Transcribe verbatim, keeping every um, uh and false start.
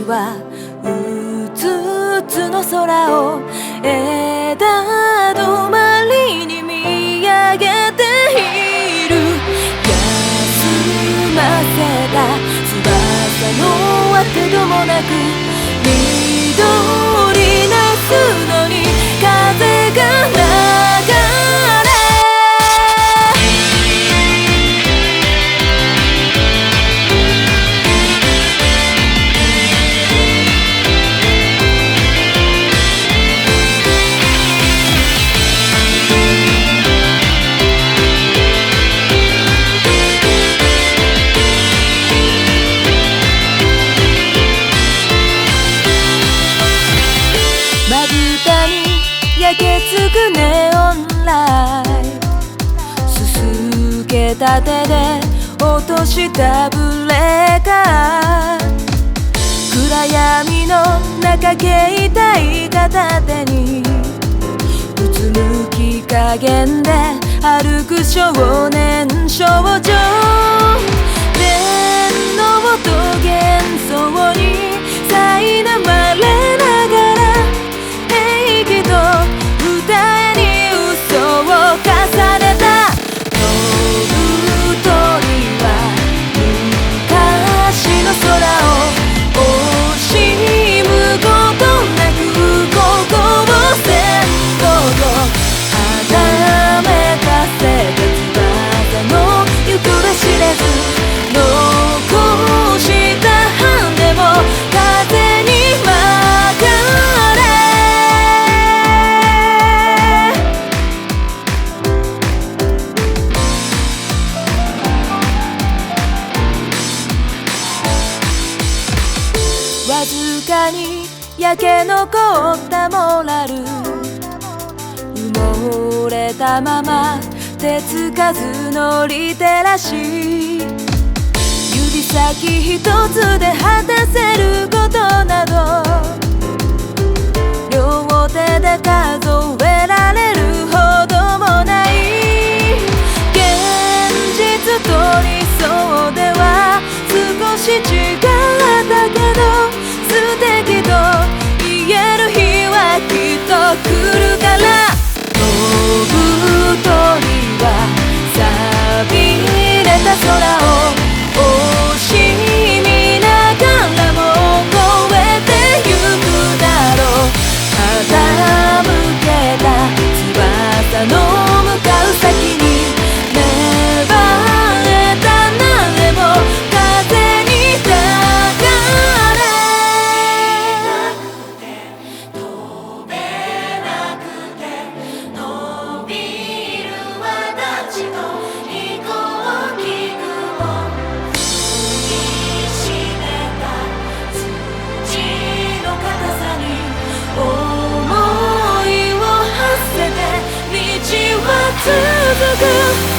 はうつうつの空を枝止まりに見上げている。休ませた翼のあてどもなく緑なすのに風が流れ、まぶたに焼けつくネオンライト、すすけた手で落としたブレーカー、暗闇の中携帯片手にうつむき加減で歩く少年少女、電脳と幻想に苛まれながら平気と歌に嘘を重ねた。飛ぶ鳥は昔の空を惜しむことなくここを先行とはめかせた翼の行方知れず残した羽も風に巻かれ、わずかに焼け残ったモラル埋もれたまま手つかずのリテラシー、指先一つで果たせることなど両手で数えられるほどもない。現実と理想では少し違ったけど素敵と言える日はきっと来るから。飛ぶ鳥は寂れた空を惜しみながらも越えてゆくだろう。傾けた翼の向かう先に芽生えた苗も風に流れ、飛べなくて伸びる私と飛行機雲踏みしめた土の硬さに思いを馳せて道は続く。